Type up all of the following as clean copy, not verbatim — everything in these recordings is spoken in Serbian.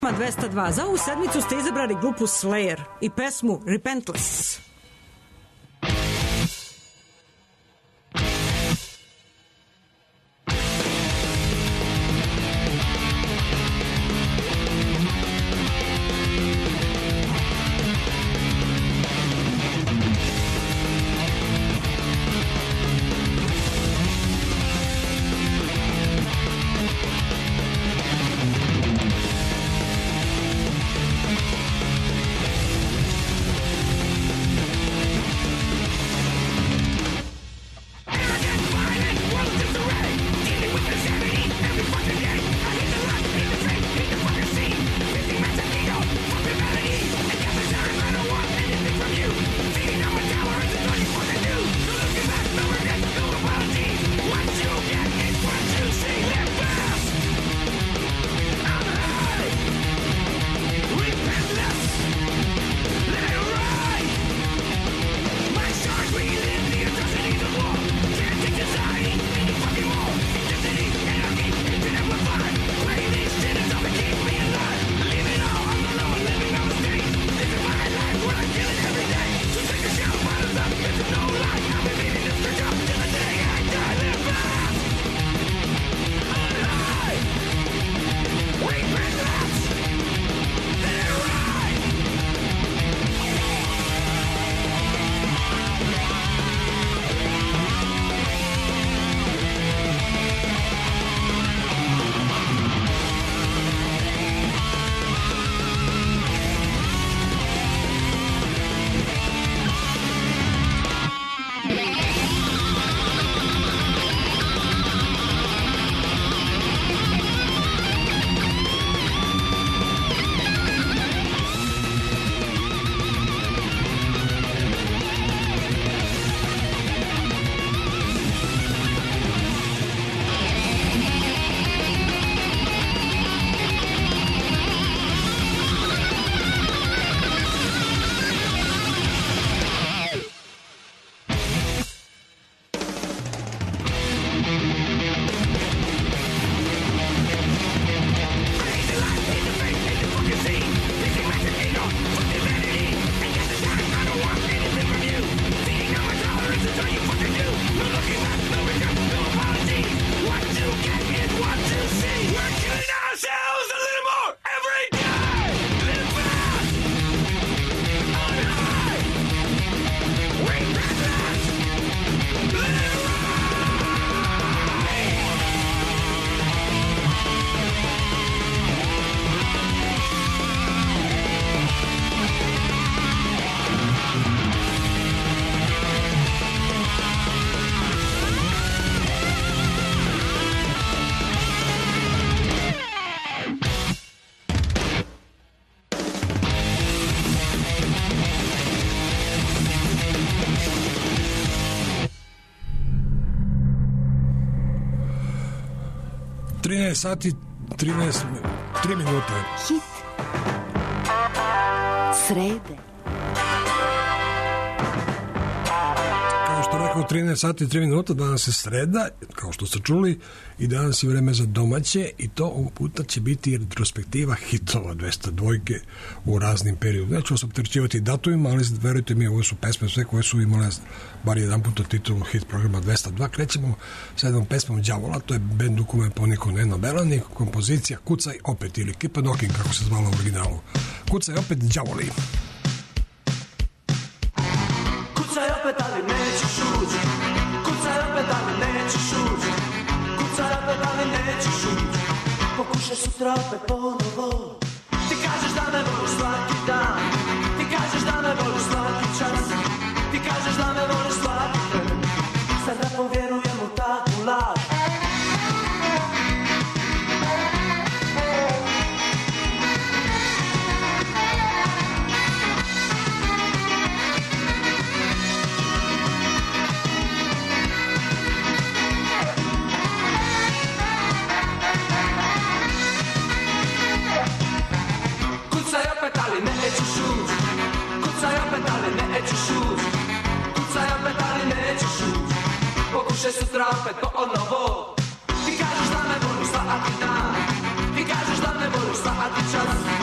202. Za ovu sedmicu ste izabrali grupu Slayer i pesmu Repentless. Sati 3 minute. Hit srede. Kao što rekao, 13 sati 3 minuta, danas je sreda, kao što ste čuli, i danas je vreme za domaće, i to ovog puta će biti retrospektiva hitova 202 u raznim periodima. Neću vas opterećivati datumima, ali verujte mi, ovo su pesme sve koje su imale bar jedan puta titulu hit programa 202. Krećemo sa jednom pesmom Đavola, to je bend u kome je poniko Neno Belani, kompozicija Kucaj opet, ili Keep a Knocking, kako se zvala u originalu. Kucaj opet, Đavoli. Kucaj opet, ali nećeš ući. Kucaj opet, ali nećeš ući. Kucaj opet, ali nećeš ući. Pokušaj sutra opet ponovo. Ti kažeš da me voliš svaki dan. Ti kažeš da me voliš svaki čas. Ti kažeš da me voliš svaki tren. Sad da povjerujem u takvu laž. Kucaj opet, ali nećeš ući. Kucaj opet, ali nećeš ući. Kucaj opet, ali nećeš ući. Pokušaj sutra opet ponovo. Ti kažeš da me voliš svaki dan. Ti kažeš da me voliš svaki čas.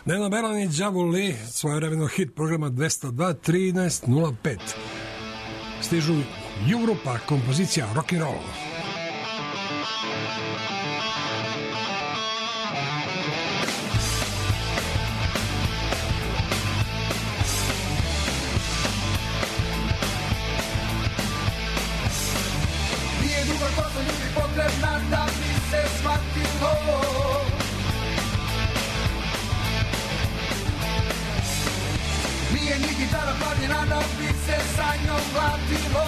Neno Belan i Đavuli, svojevremeno hit programa 202 1305. Stižu U-grupa, kompozicija Rock'n'Roll. Nije dugo kosa ljudi potrebna da bi se shvatilo. Nije ni gitara plavljena da bi se sa njom glatilo.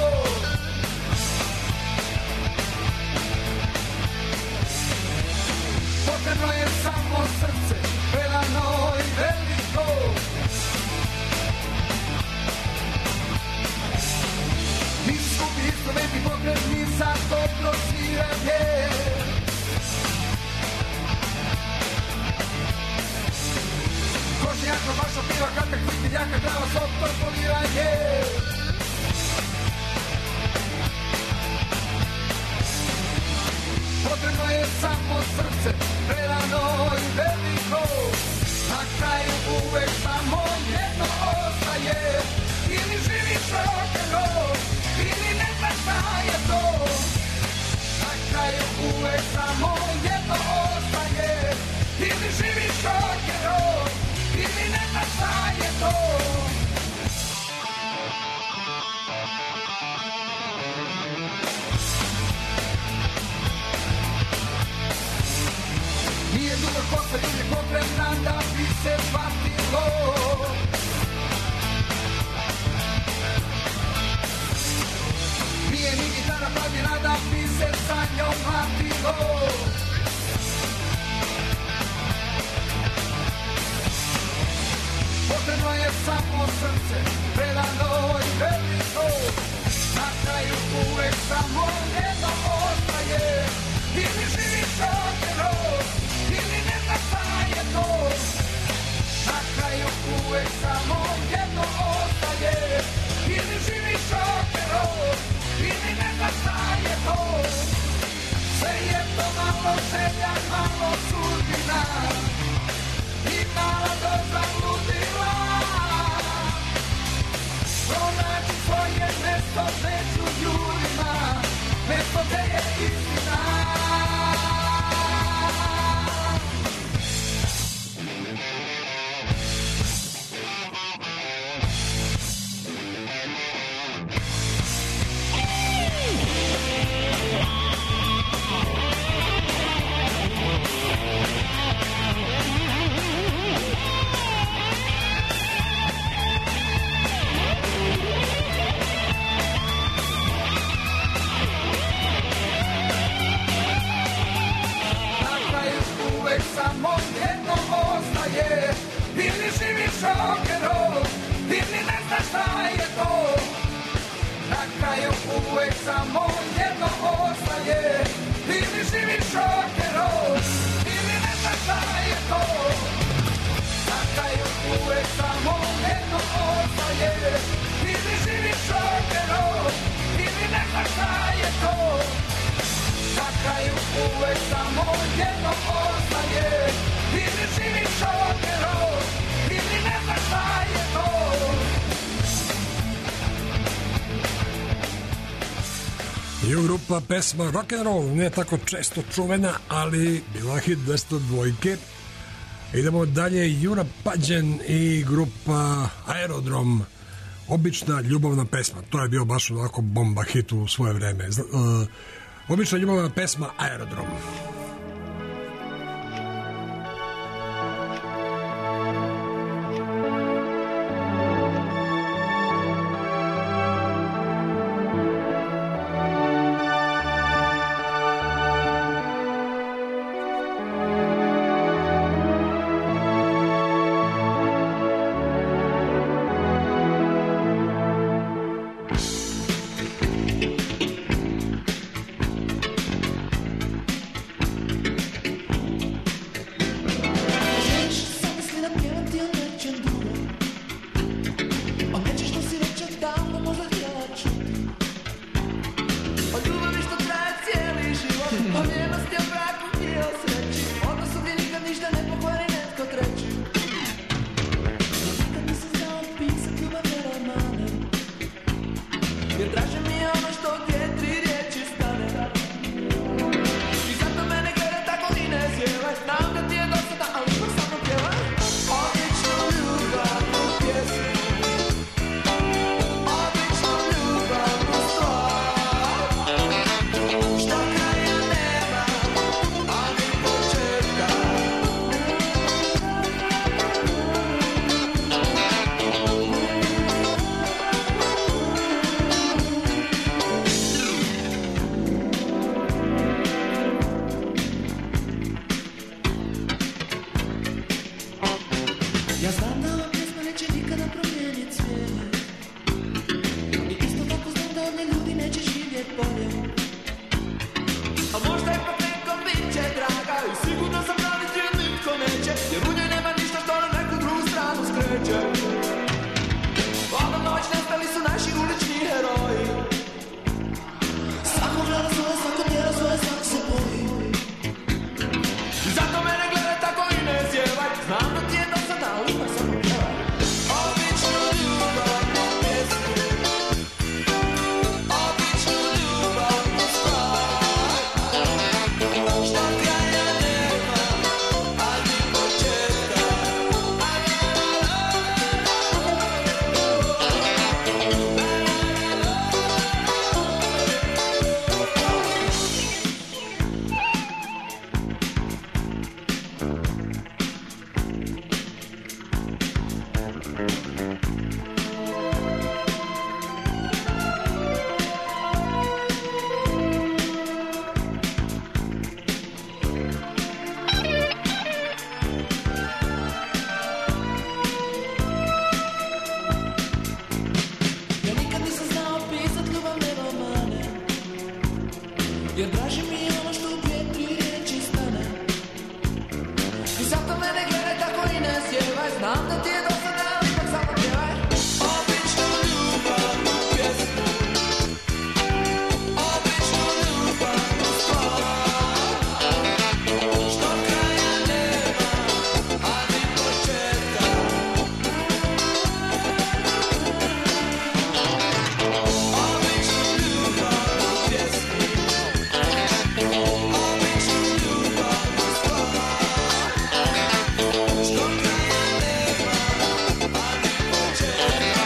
Potrebno je samo srce, predano i veliko. Nisu skupi instrumenti potrebni za dobro sviranje. Košnjaka, vaša piva, katak, vidiljaka, glava, sopto, poliranje. Potrebno je samo srce, predano i veliko. Na kraju uvek samo jedno ostaje. Ili živiš rock'n'roll, ili ne znaš šta je to. Na kraju uvek samo jedno ostaje. Ili živiš rock'n'roll, ili ne znaš šta je to. Nije dugo kosa ljudi potrebna da bi se shvatilo. Nije ni gitara plavljena da bi se sa njom mlatilo. Potrebno je samo srce, predano i veliko. Na kraju uvek samo jedno ostaje. Ili živiš rock'n'roll, ili ne znaš šta je to. Na kraju uvek samo jedno ostaje. Ili živiš rock'n'roll, ili ne znaš šta je to. Sve je to malo želja, malo sudbina i mala doza ludila. Pronaći svoje mesto među ljudima, mesto gde je istina. Samo jedno ostaje. Ili živiš rock'n'roll, ili ne znaš šta je to. Na kraju uvek samo jedno ostaje. Ili živiš rock'n'roll, ili ne znaš šta je to. Na kraju uvek samo jedno ostaje. Ili živiš rock'n'roll, ili ne znaš šta je to. Na kraju uvek samo jedno ostaje. Ili živiš rock'n'roll, ili ne znaš šta je to. U-grupa, pesma Rock'n'Roll, ne tako često čuvena, ali bila hit 202. Idemo dalje, Jura Pađen i grupa Aerodrom, obična ljubavna pesma. To je bio baš onako bomba hit u svoje vreme. Obična ljubavna pesma Aerodrom. Ja znam da ova pjesma neće nikada promijeniti svijet, i isto tako znam da od nje ljudi neće živjet bolje. A možda ipak nekom bit će draga, i sigurno sam raditi jer nitko neće, jer u njoj nema ništa što na neku drugu stranu skreće. Hvala noć, nestali su naši ulični heroji, svako gleda svoje, svako tjera svoje, svako se boji. Zato mene gledaj tako i ne zjevaj, znam da ti je dosadna, ali ipak samo pjevaj. Običnu ljubavnu pjesmu, običnu ljubavnu stvar, što kraja nema, a ni početka. Ja nikad nisam znao pisat ljubavne romane, jer draži mi je ono što u 2-3 riječi stane. I zato mene gledaj tako i ne sjevaj, znam da ti je dosadna, ali ipak samo pjevaj. Običnu ljubavnu pjesmu, običnu ljubavnu stvar, što kraja nema, a ni početka. Običnu ljubavnu pjesmu, običnu ljubavnu stvar, što kraja nema, a ni početka.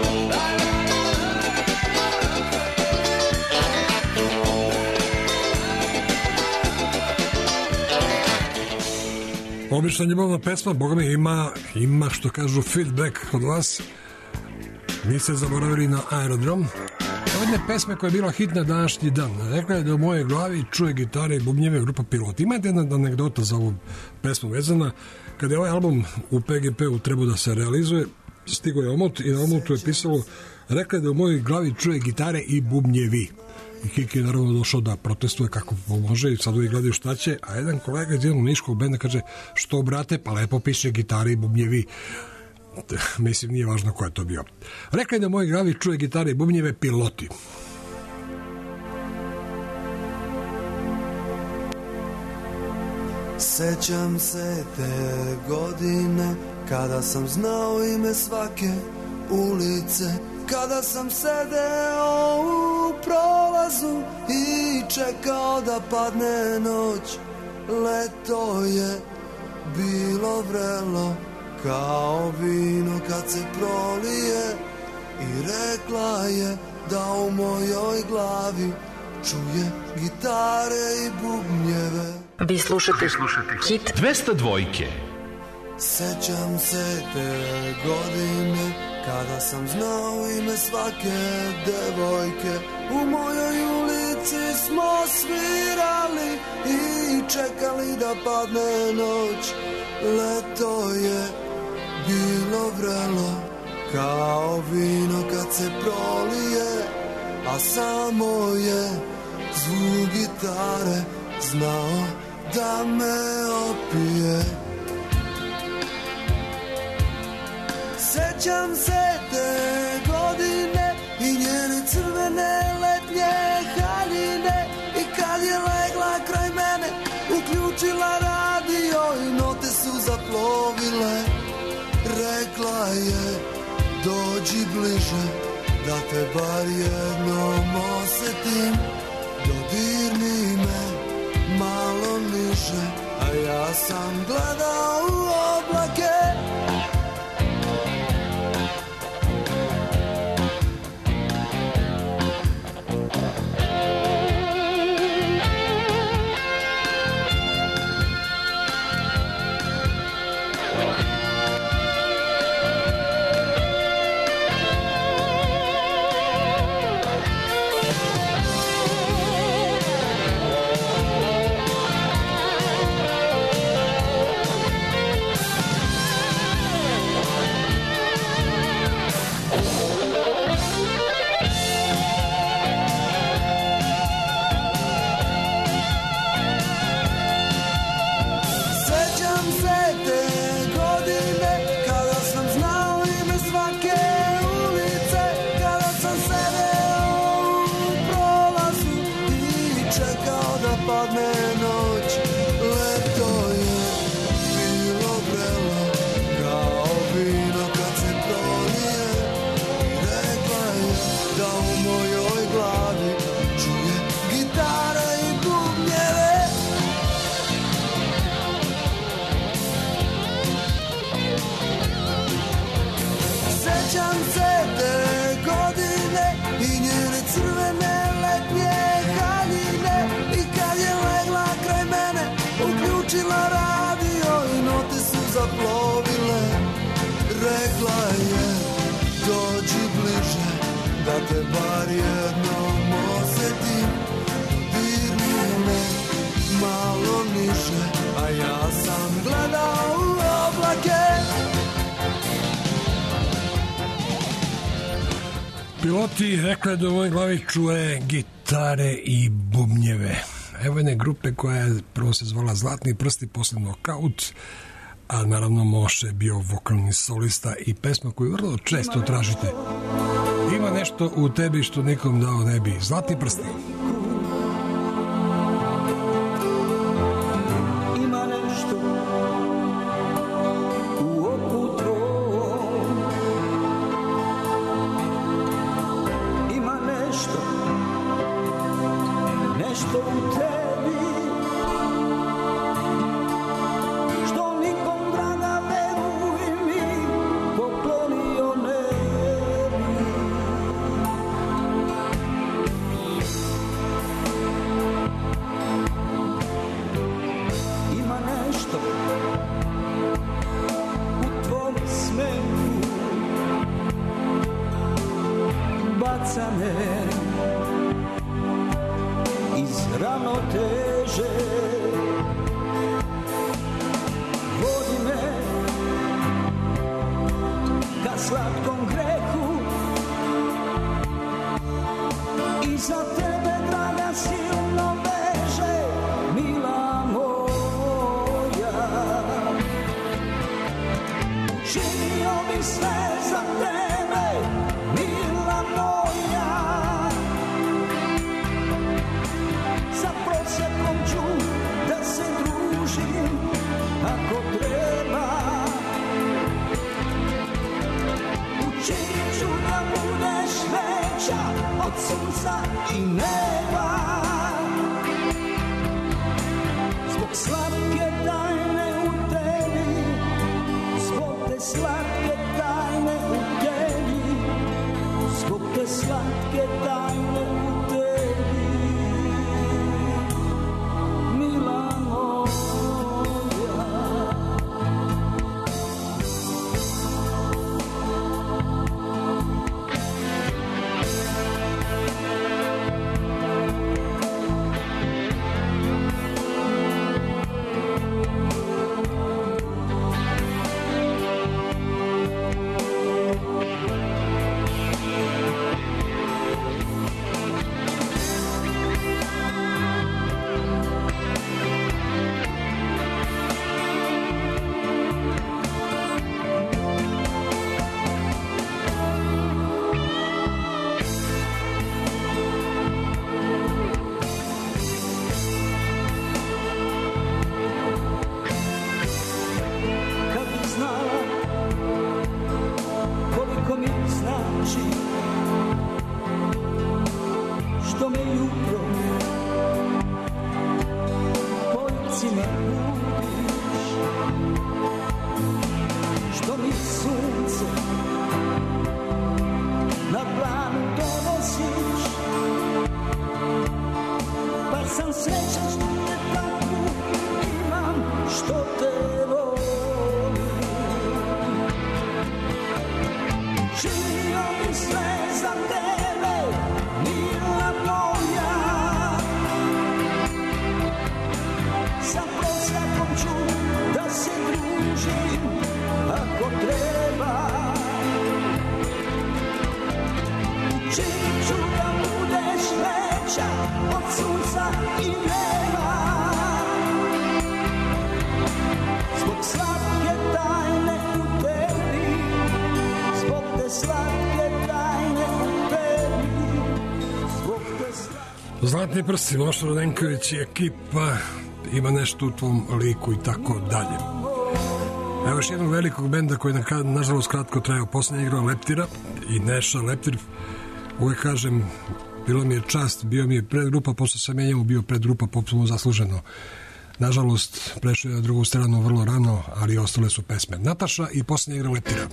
Obična ljubavna pesma, boga mi, ima što kažu feedback od vas. Niste zaboravili na Aerodrom. Ovo je jedna pesma koja je bila hitna današnji dan. Rekla je da u mojoj glavi čuje gitare i bubnjeve grupa Pilot. Imate jedna anegdota za ovu pesmu vezana. Kada je ovaj album u PGP-u trebao da se realizuje, stigo je omot i na omotu je pisalo: rekla je da u mojoj glavi čuje gitare i bubnjevi. I Kiki je naravno došao da protestuje kako može i sad uvijek gledaju šta će, a jedan kolega iz jednog niškog benda kaže: što brate, pa lepo piše gitare i bubnjevi. Mislim, nije važno ko je to bio. Rekla je da u mojoj glavi čuje gitare i bubnjeve Piloti. Sećam se te godine kada sam znao ime svake ulice, kada sam sedeo u prolazu i čekao da padne noć. Leto je bilo vrelo kao vino kad se prolije, i rekla je da u mojoj glavi čuje gitare i bubnjeve. Vi slušate Hit 202. Sećam se te godine kada sam znao ime svake devojke. U mojoj ulici smo svirali i čekali da padne noć. Leto je bilo vrelo kao vino kad se prolije, a samo je zvuk gitare znao da me opije. Sećam se te godine i njene crvene letnje haljine, i kad je legla kraj mene uključila radio i note su zaplovile. Rekla je: dođi bliže da te bar jednom osjetim, dodirni me malo niže. A ja sam gledao u oblake, Piloti rekli da u mojoj glavi čuje gitare i bubnjeve. Evo jedne grupe koja je prvo se zvala Zlatni prsti, posle Nokaut, a naravno Moše bio vokalni solista i pesma koju vrlo često tražite. Ima nešto u tebi što nikom dao ne bi. Zlatni prsti. Ima nešto u oku tvojom, ima nešto u tebi što nikom draga veruj mi poklonio ne bi. Ima nešto u tvom smehu, baca me iz ravnoteže, vodi me ka slatkom grehu i za tebe draga silno veže, mila moja. Učinio bi sve za tebe, mila moja. Sa prosjekom ću da se družim ako treba. Učinit ću da budeš veća od sunca i neba. Zbog slatke tajne u tebi, zbog te slatke tajne u tebi, zbog te slatke tajne u tebi. Zlatni prsti, Moša Radenković i ekipa, ima nešto u tvom liku i tako dalje. Evo još jednog velikog benda koji nažalost kratko trajao, posljednja igra Leptira i Neša Leptir. Uvijek kažem, bilo mi je čast, bio mi je predgrupa, posle sam ja njemu bio predgrupa, potpuno zasluženo. Nažalost, prešao je na drugu stranu vrlo rano, ali ostale su pesme. Nataša i posljednja igra Leptira.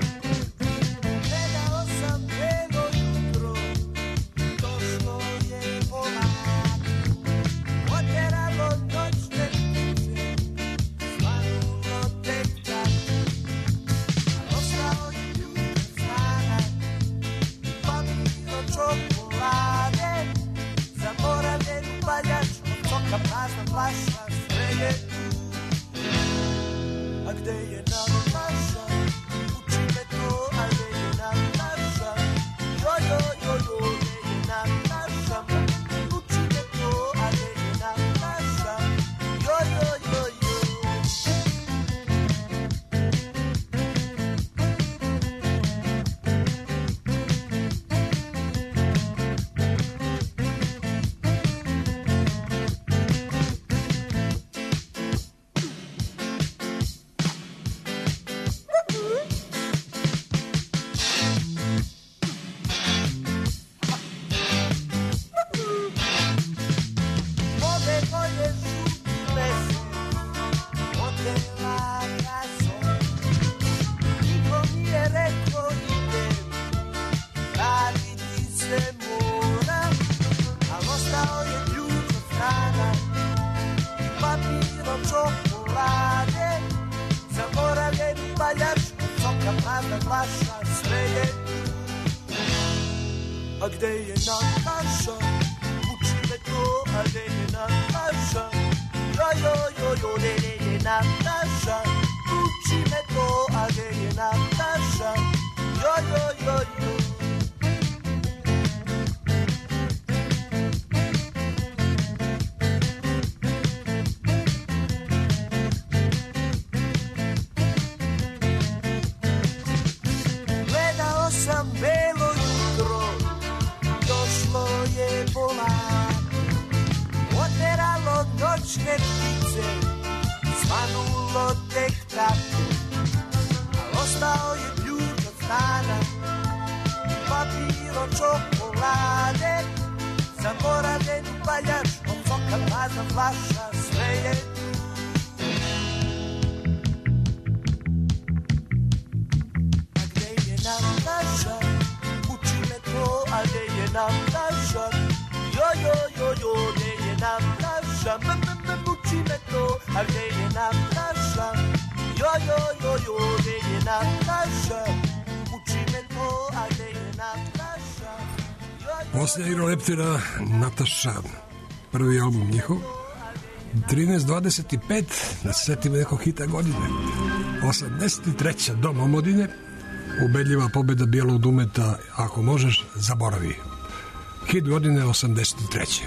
Gledao sam nego jutro, došlo je svaka prazna flaša sve je tu. A gde je Nataša? Uči me to, a gde je Nataša? Jo, jo, jo, jo, gde je Nataša? Uči me to, a gde je Nataša? Jo, jo, jo, jo. A gde je Nataša? Uči me to, a gde je Nataša? Jo, jo, jo, jo, gde je Nataša? Uči me to, a gde je Nataša? Jo, jo, jo, jo. Gledao sam belo jutro, došlo je polako, oteralo noćne ptice, svanulo tek tako, al ostao je ključ od stana i papir od čokolade, zaboravljen upaljač od soka, prazna flaša, sve je tu. A gde je Nataša? Uči me to, a gde je Nataša? Jo, jo, jo, jo, gde je Nataša? Uči me to, a gde je Nataša? Jo, jo, jo, jo, gde je Nataša? Uči me to, a gde je Nataša? Poslije igra Leptira, Nataša, prvi album njihov, 13.25, da se setimo nekog hita godine, 83. Dom omladine, ubedljiva pobjeda Bijelog Dumeta, Ako možeš, zaboravi. Hit godine 83.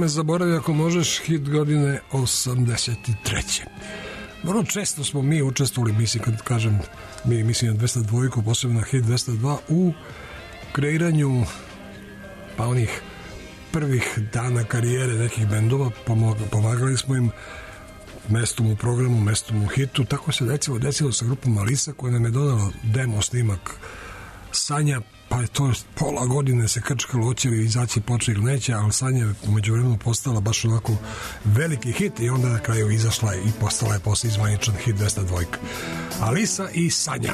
me zaboravi ako možeš, hit godine 83. Vrlo često smo mi učestvovali, mislim, kad kažem mi, mislim na 202, posebno na hit 202, u kreiranju pa onih prvih dana karijere nekih bendova, pomagali smo im mestom u programu, mestom u hitu. Tako se desilo sa grupom Alisa, koja nam je donala demo snimak Sanja, pa je to pola godine se krčkalo, hoće li izaći poče ili neće, ali Sanja je umeđu vremenu postala baš onako veliki hit i onda na kraju izašla i postala je posle izvaničan hit 202. Alisa i Sanja.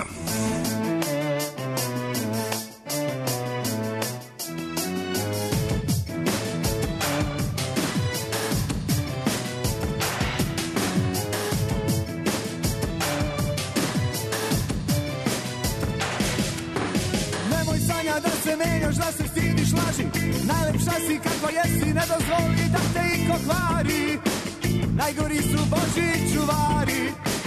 Najlepša si kakva jesi, ne dozvoli da te iko kvari. Najgori su Božji čuvari.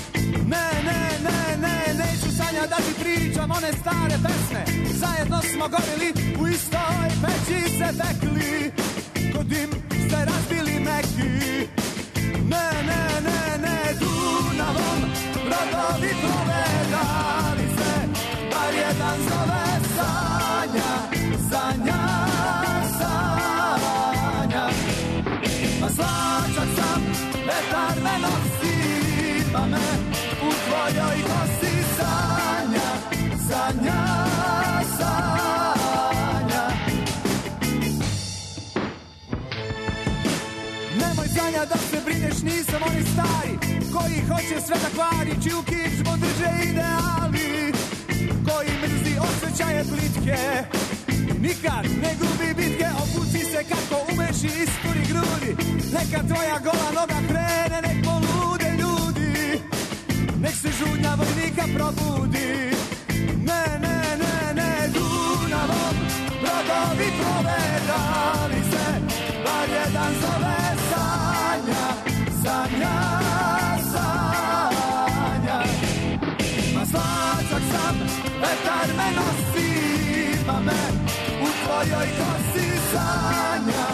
Ne, neću Sanja da ti pričam one stare pesme. Zajedno smo gorili, u istoj peći se pekli. Kod dim ste razbili meki. Ne, Dunavom brodovi provedali se. Bar jedan zove Sanja. Ma slačak sam, vetar me nosi, pa me u tvojoj kosi Sanja. Nemoj Sanja da se brineš, nisam oni stari koji hoće sve da kvari, čiju kičmu drže ideali, koji mrzi osjećaje plitke. Nikad ne gubi bitke, opuci se kako umeš i isturi grudi. Neka tvoja gola noga krene, nek polude ljudi. Nek se žudnja vojnika probudi. Ne, Dunavom brodovi provedali se. Bar jedan zove Sanja. Ma slačak sam, vetar me nosi, pa me u tvojoj kosi Sanja.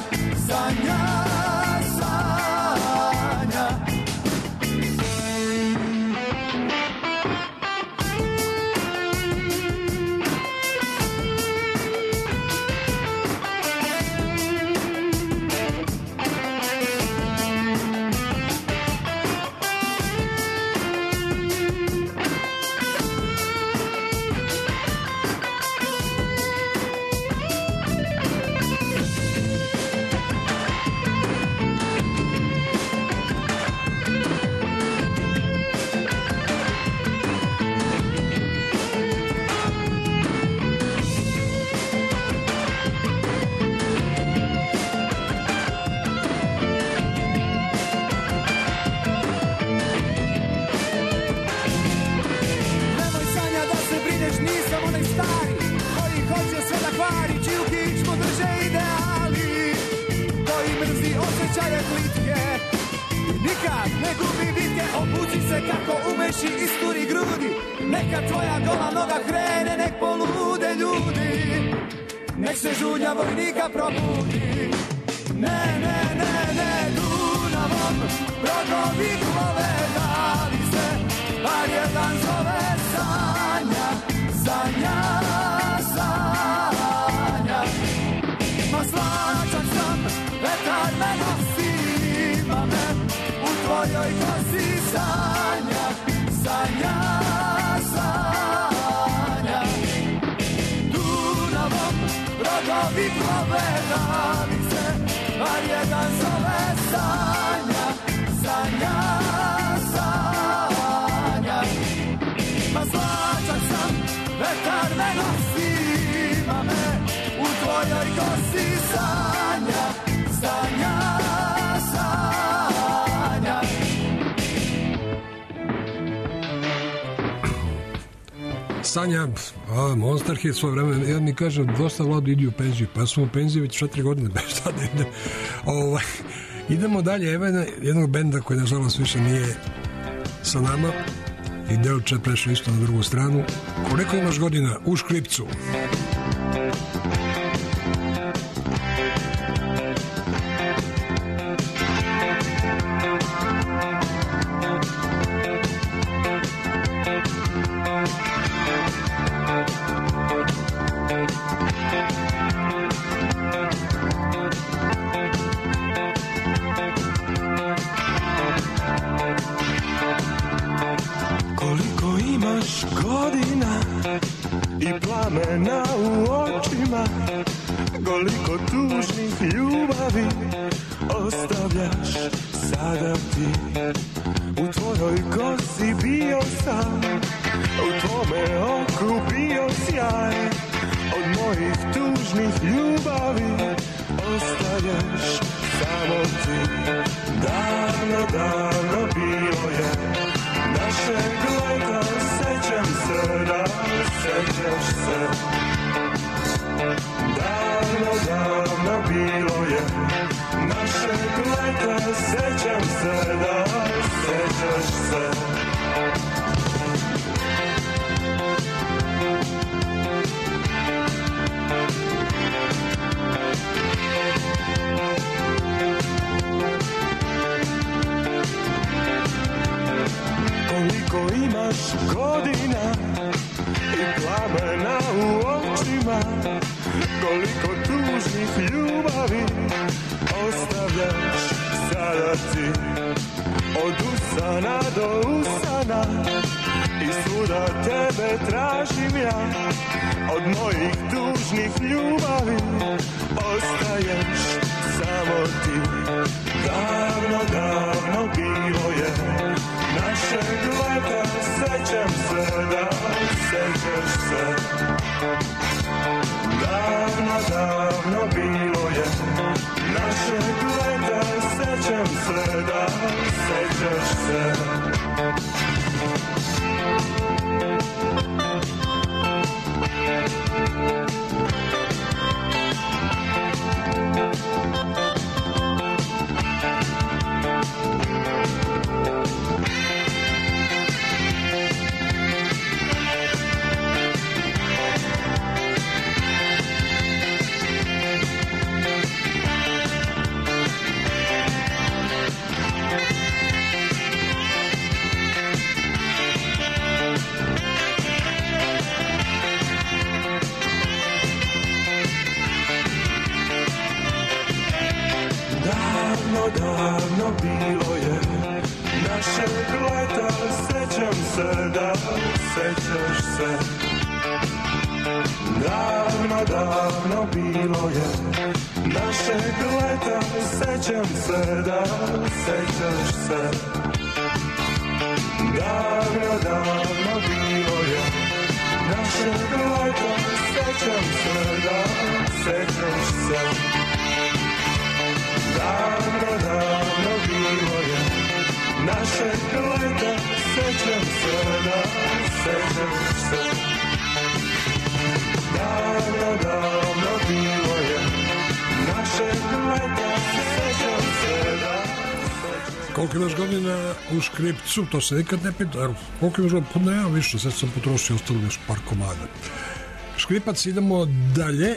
Kako umeš i isturi grudi. Neka tvoja gola noga krene, nek polude ljudi. Nek se žudnja vojnika probudi. Ne, Dunavom brodovi provedali se. Bar jedan zove Sanja. Ma slačak sam, vetar me nosi, pa me u tvojoj kosi Sanja. Dunavom brodovi provedali se. Bar jedan zove Sanja. Ma slačak sam, vetar me nosi, pa me u tvojoj kosi Sanja. Sanja, Monster Hit svoje vreme. Ja mi kažem, dosta Vlado idi u penziju. Pa smo u penziji već 4 godine. Šta da idem? Idemo dalje. Evo jednog benda koji nažalost više nije sa nama. I Delče prešao isto na drugu stranu. Koliko imaš godina? U Škripcu. imaš godina i plamena u očima, koliko tužnih ljubavi ostavljaš sada ti. U tvojoj kosi bio sam, u tvome oku bio sjaj, od mojih tužnih ljubavi ostaješ samo ti. Davno, davno bilo je našeg leta, sećam se da sećaš se. Davno, davno bilo je našeg leta, sećam se da sećaš se. Koliko imaš godina i plamena u očima, koliko tužnih ljubavi ostavljaš sada ti. Od usana do usana i svuda tebe tražim ja, od mojih tužnih ljubavi ostaješ samo ti. Davno, davno bilo je našeg leta, sećam se da sećaš se. Davno, davno bilo je našeg leta, sećam se da sećaš se. Davno bilo je našeg leta, sećam se da sećaš se. Davno, davno bilo je našeg leta, sećam se da sećaš se. Davno, davno bilo je našeg leta, sećam se da sećaš se. Davno, davno bilo je našeg leta, sećam se da sećaš se. Davno, davno bilo je našeg leta, sećam se da sećaš se. Koliko imaš godina u škripcu, to se nikad ne pita. Koliko imaš godina, pa nema više, sad sam potrošio, ostalo još par komada. Škripac, idemo dalje.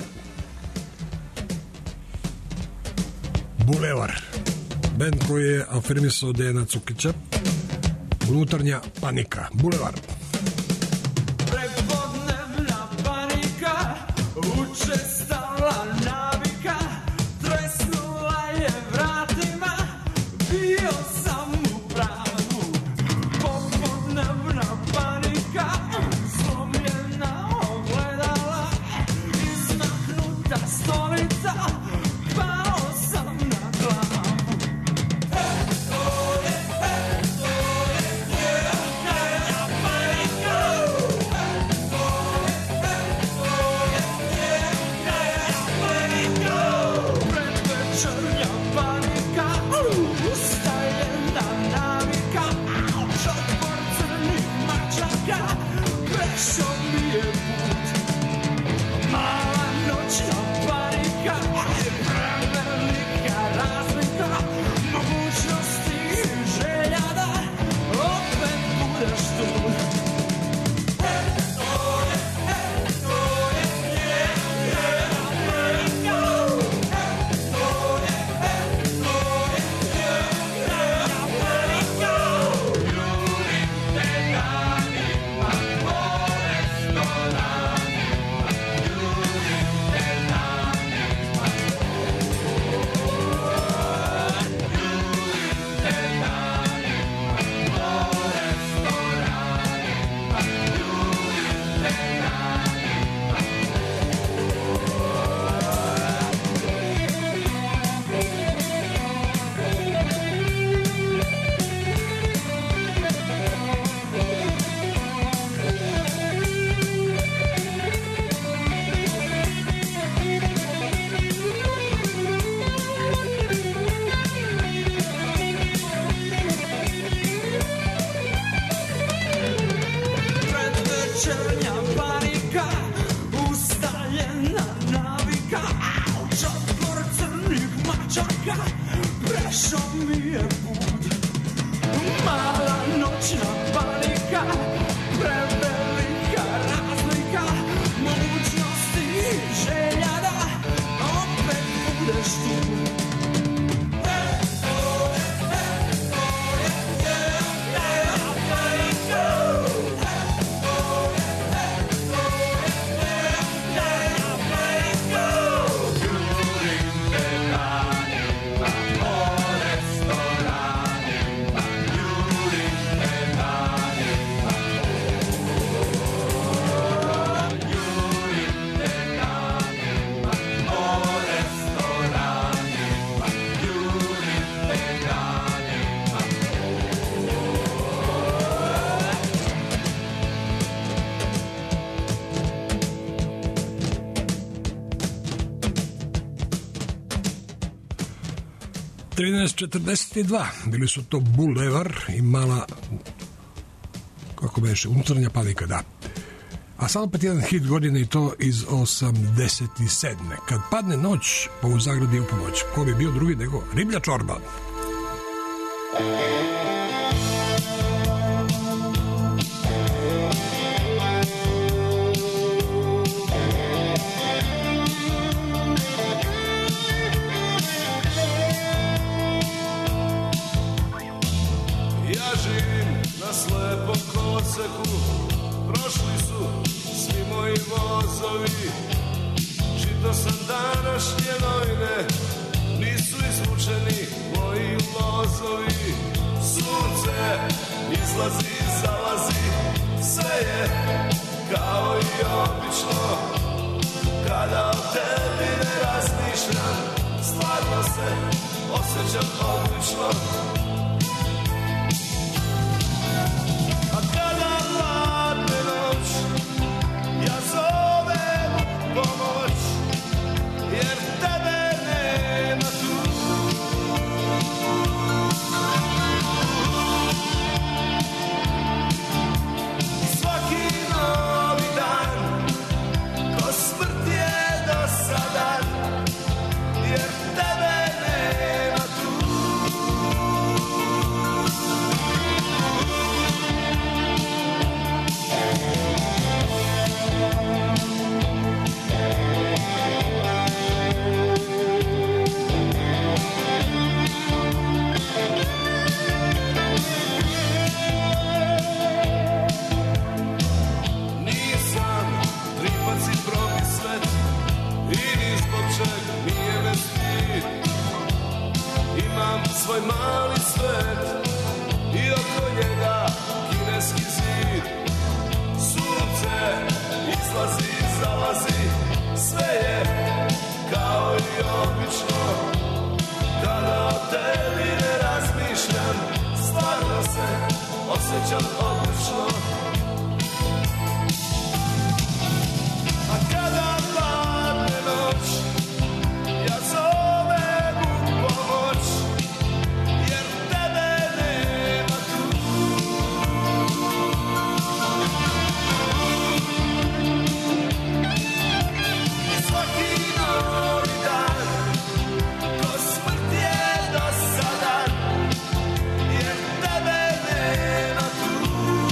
Bulevar, bend koji je afirmisao Dejana Cukića, Unutarnja panika. Bulevar. Prepodnevna panika, učestala navika, tresnula je vratima, bio sam u pravu. Popodnevna panika, slomljena ogledala, izmaknuta stolica, pao sam na glavu. To je, 13:42, bili su to Bulevar i mala, kako beše, unutarnja panika, da. A sad opet jedan hit godine i to iz 87. Kad padne noć, pa u zagradi u pomoć. Ko bi bio drugi nego Riblja čorba? Slepom koloseku prošli su svi moji vozovi. Čitao sam današnje novine, nisu izvučeni moji lozovi. Sunce izlazi, zalazi, sve je kao i obično. Kada o tebi ne razmišljam, stvarno se osjećam odlično. Ja zovem pomoć, jer tebe nema tu. Svaki novi dan, ko smrt je dosadan, jer tebe nema tu. Imam svoj mali svet i oko njega kineski zid. Sunce izlazi, zalazi, sve je kao i obično. Kada o tebi ne razmišljam, stvarno se osjećam odlično. A kada padne noć, ja zovem u pomoć, jer tebe nema tu. Svaki novi dan, ko smrt je dosadan, jer tebe nema tu.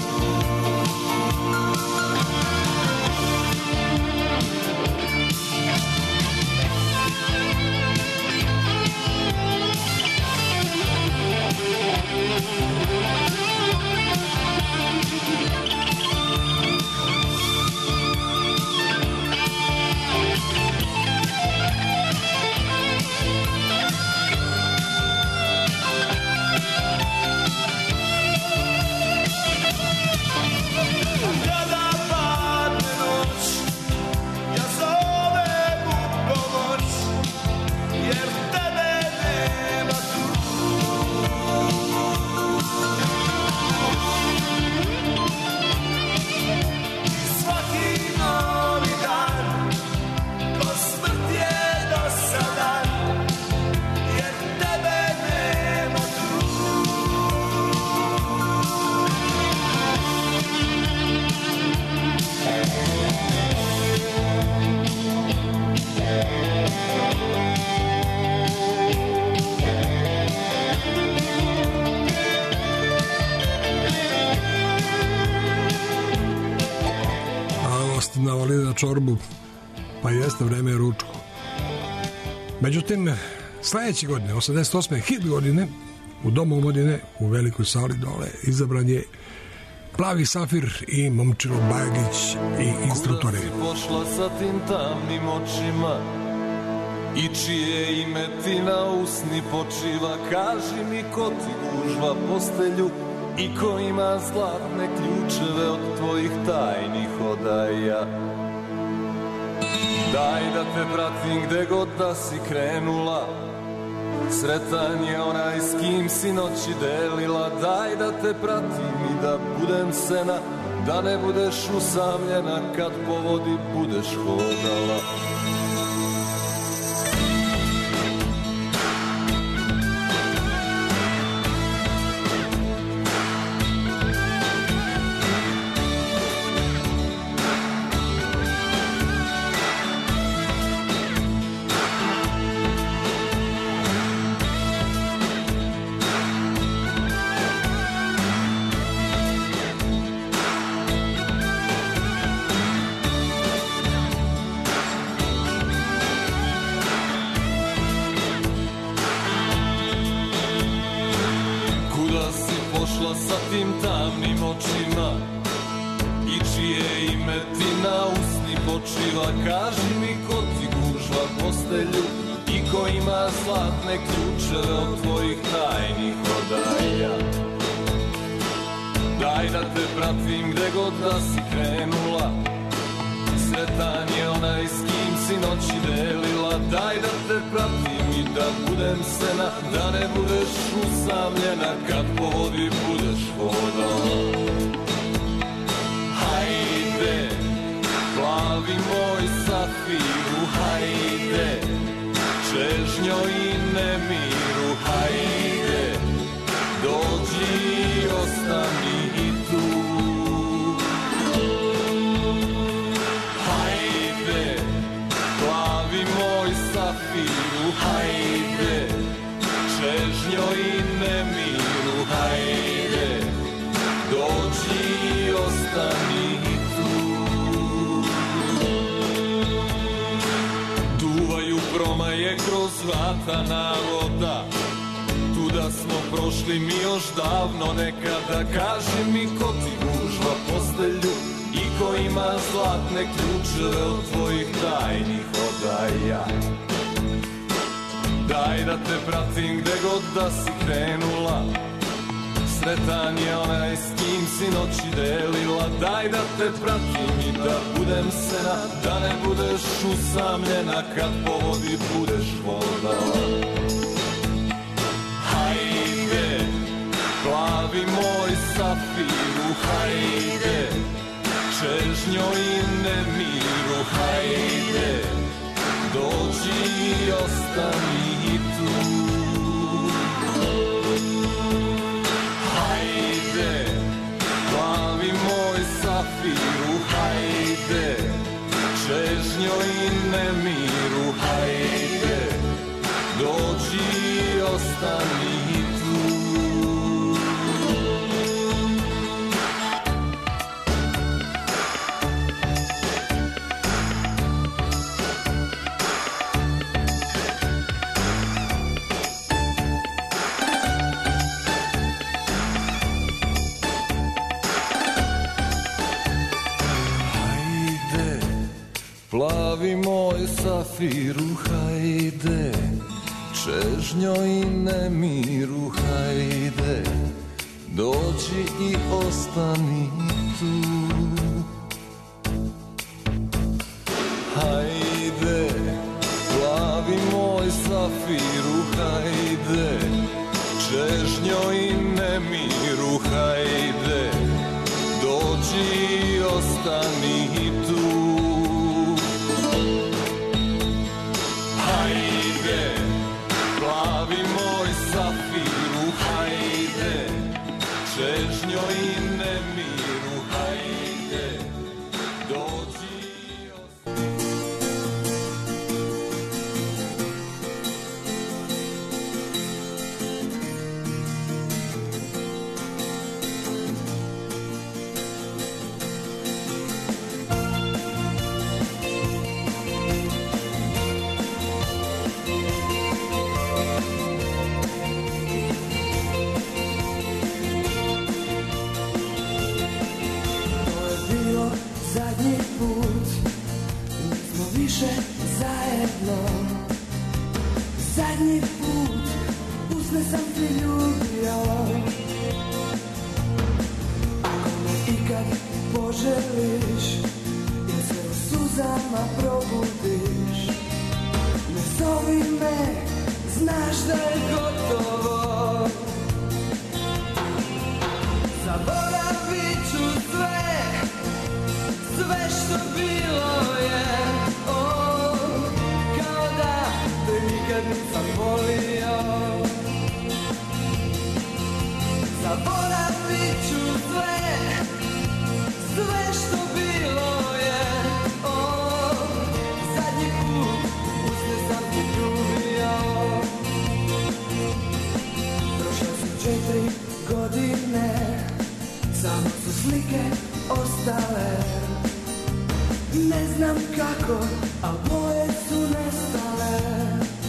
Kada padne noć, ja zovem u pomoć, jer tebe nema tu. Svaki novi dan, ko smrt je dosadan, jer tebe nema tu. A ovo ste navali na čorbu, pa jeste, vreme je ručku. Međutim, sledeće godine, 88. hit godine, u Domu omladine, u velikoj sali dole, izabran je Plavi safir i Momčilo Bajagić i instruktori. Kuda si pošla sa tim tamnim očima i čije ime ti na usni počiva? Kaži mi ko ti gužva postelju i ko ima zlatne ključeve od tvojih tajnih odaja. Daj da te pratim gde god da si krenula, sretan je onaj s kim si noći delila. Daj da te pratim i da budem sena, da ne budeš usamljena kad po vodi budeš hodala. došla sa tim tamnim očima i čije ime ti na usni počiva. Kaži mi ko ti gužva postelju i ko ima zlatne ključeve od tvojih tajnih odaja. Daj da te pratim gde god da si krenula, sretan je onaj s kim si noći delila. Daj da te pratim i da budem sena, da ne budeš usamljena kad po vodi budeš hodala. Hajde, plavi moj safiru, hajde, čežnjo i nemiru, hajde, dođi i ostani i tu. Hajde, plavi moj safiru, hajde, čežnjo i nemiru, hajde, dođi i ostani i tu. Duvaju promaje kroz vrata navoda, tuda smo prošli mi još davno nekada. Kaži mi ko ti gužva postelju i ko ima zlatne ključeve od tvojih tajnih odaja. Daj da te pratim gde god da si krenula, sretan je onaj s kim si noći delila. Daj da te pratim i da budem sena, da ne budeš usamljena kad po vodi budeš hodala. Hajde, plavi moj safiru, hajde, čežnjo i nemiru, hajde, dođi i ostani i tu. Hajde, plavi moj safiru, hajde, čežnjo i nemiru, hajde, dođi i ostani i tu. Plavi moj safiru, hajde, čežnjo i nemiru, hajde, dođi i ostani tu. Hajde, plavi moj safiru, hajde, čežnjo i nemiru, hajde, dođi i ostani tu. Hajde, plavi moj safiru, hajde, čežnjo i nemiru, hajde, dođi i ostani. Zadnji put nismo više zajedno. Zadnji put usne sam ti ljubio. Ako me ikad poželiš ili se u suzama probudiš, ne zovi me, znaš da je gotovo. Zaboravit ću sve, sve što bilo je, kao da te nikad nisam volio. Zaboravit ću sve, sve što bilo je, zadnji put usne sam ti ljubio. Prošle su 4 godine, samo su slike ostale. Ne znam kako, a boje su nestale.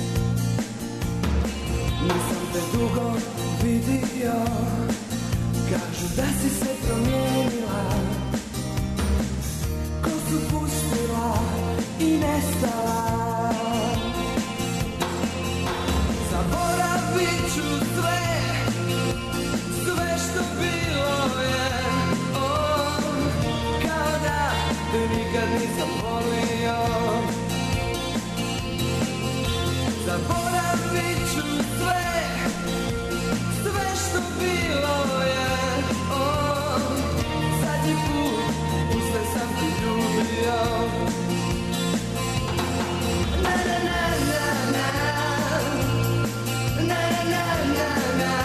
Nisam te dugo vidio, da si se promijenila, kosu pustila i nestala. Zaboravit ću sve, sve što bilo je, kao da te nikad nisam volio. Zaboravit ću sve, sve što bilo je, zadnji put u sve sam ti ljubio. Na na na na na, na na na na,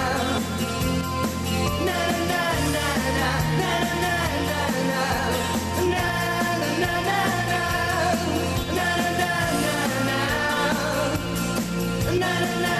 na na na na, na na na na, na na na na, na na na na.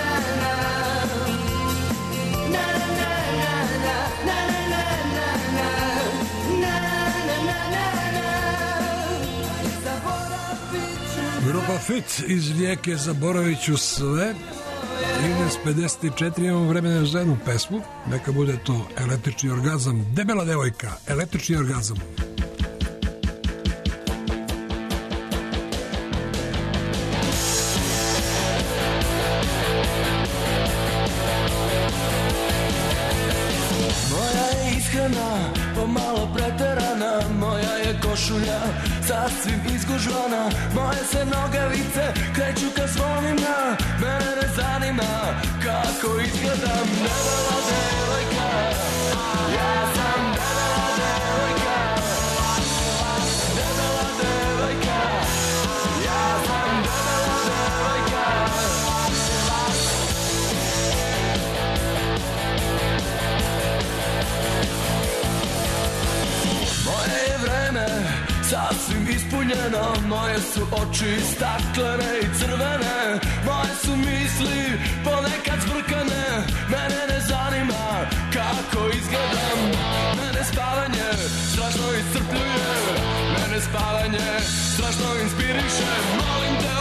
Grupa Fit iz Rijeke, zaboravit ću sve. 13:54, imamo vremena za jednu pesmu. Neka bude to Električni orgazam. Debela devojka, Električni orgazam. Pomalo preterana, moja je košulja sasvim izgužvana, moje se nogavice kreću ka zvonima, mene ne zanima kako izgledam. Debela devojka, ja sam debela devojka, debela devojka, ja sam debela devojka. Moje je vreme sasvim ispunjeno, moje su oči staklene i crvene, moje su misli ponekad zbrkane, mene ne zanima kako izgledam. Mene spavanje strašno iscrpljuje, mene spavanje strašno inspiriše, molim te